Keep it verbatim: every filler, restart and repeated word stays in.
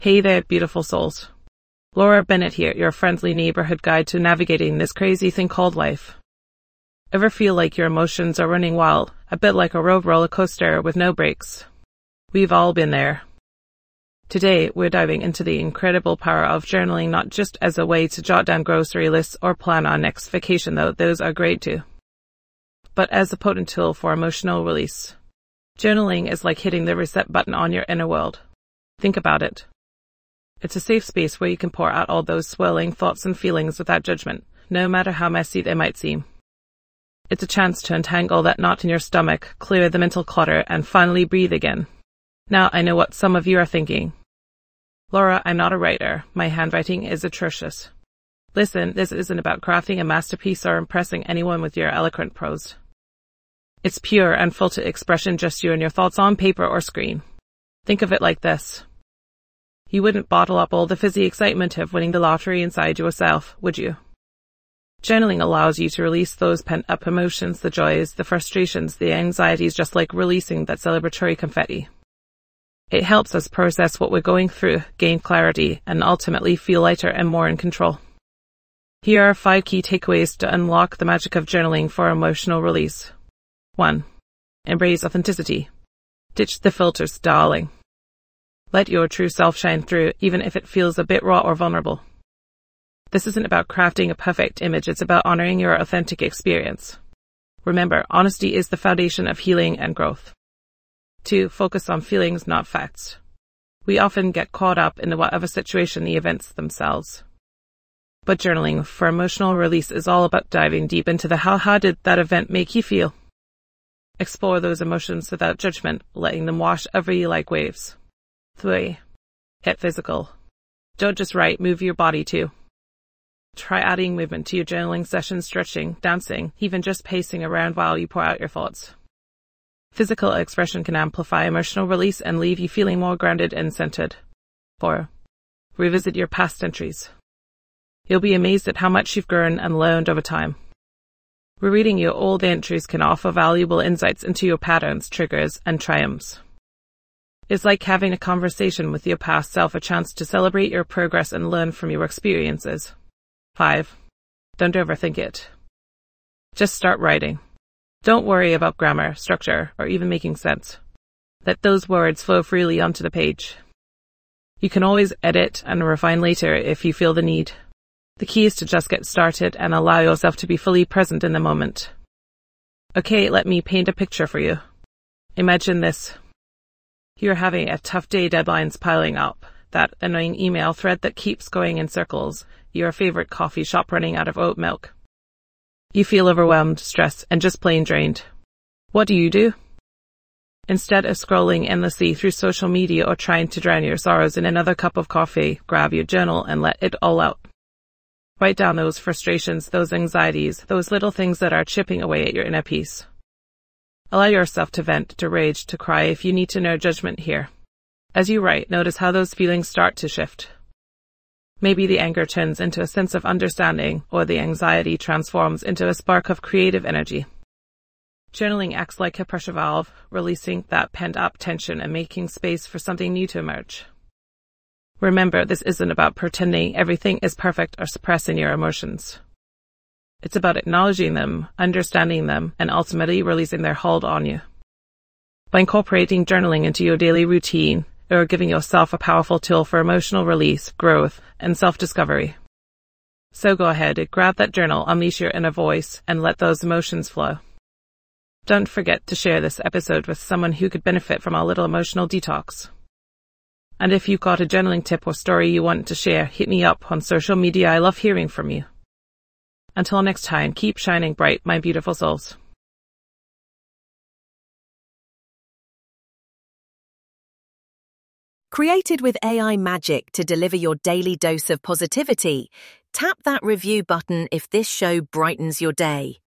Hey there, beautiful souls. Laura Bennett here, your friendly neighborhood guide to navigating this crazy thing called life. Ever feel like your emotions are running wild, a bit like a road roller coaster with no brakes? We've all been there. Today, we're diving into the incredible power of journaling, not just as a way to jot down grocery lists or plan our next vacation, though those are great too, but as a potent tool for emotional release. Journaling is like hitting the reset button on your inner world. Think about it. It's a safe space where you can pour out all those swirling thoughts and feelings without judgment, no matter how messy they might seem. It's a chance to untangle that knot in your stomach, clear the mental clutter, and finally breathe again. Now I know what some of you are thinking. Laura, I'm not a writer. My handwriting is atrocious. Listen, this isn't about crafting a masterpiece or impressing anyone with your eloquent prose. It's pure and full to expression, just you and your thoughts on paper or screen. Think of it like this. You wouldn't bottle up all the fizzy excitement of winning the lottery inside yourself, would you? Journaling allows you to release those pent-up emotions, the joys, the frustrations, the anxieties, just like releasing that celebratory confetti. It helps us process what we're going through, gain clarity, and ultimately feel lighter and more in control. Here are five key takeaways to unlock the magic of journaling for emotional release. one. Embrace authenticity. Ditch the filters, darling. Let your true self shine through, even if it feels a bit raw or vulnerable. This isn't about crafting a perfect image, it's about honoring your authentic experience. Remember, honesty is the foundation of healing and growth. two. Focus on feelings, not facts. We often get caught up in whatever situation the events themselves. But journaling for emotional release is all about diving deep into the how, how did that event make you feel? Explore those emotions without judgment, letting them wash over you like waves. three. Get physical. Don't just write, move your body too. Try adding movement to your journaling session, stretching, dancing, even just pacing around while you pour out your thoughts. Physical expression can amplify emotional release and leave you feeling more grounded and centered. four. Revisit your past entries. You'll be amazed at how much you've grown and learned over time. Rereading your old entries can offer valuable insights into your patterns, triggers, and triumphs. It's like having a conversation with your past self, a chance to celebrate your progress and learn from your experiences. five. Don't overthink it. Just start writing. Don't worry about grammar, structure, or even making sense. Let those words flow freely onto the page. You can always edit and refine later if you feel the need. The key is to just get started and allow yourself to be fully present in the moment. Okay, let me paint a picture for you. Imagine this. You're having a tough day, deadlines piling up, that annoying email thread that keeps going in circles, your favorite coffee shop running out of oat milk. You feel overwhelmed, stressed, and just plain drained. What do you do? Instead of scrolling endlessly through social media or trying to drown your sorrows in another cup of coffee, grab your journal and let it all out. Write down those frustrations, those anxieties, those little things that are chipping away at your inner peace. Allow yourself to vent, to rage, to cry if you need to, no judgment here. As you write, notice how those feelings start to shift. Maybe the anger turns into a sense of understanding, or the anxiety transforms into a spark of creative energy. Journaling acts like a pressure valve, releasing that pent-up tension and making space for something new to emerge. Remember, this isn't about pretending everything is perfect or suppressing your emotions. It's about acknowledging them, understanding them, and ultimately releasing their hold on you. By incorporating journaling into your daily routine, you're giving yourself a powerful tool for emotional release, growth, and self-discovery. So go ahead, grab that journal, unleash your inner voice, and let those emotions flow. Don't forget to share this episode with someone who could benefit from a little emotional detox. And if you've got a journaling tip or story you want to share, hit me up on social media. I love hearing from you. Until next time, keep shining bright, my beautiful souls. Created with A I magic to deliver your daily dose of positivity, tap that review button if this show brightens your day.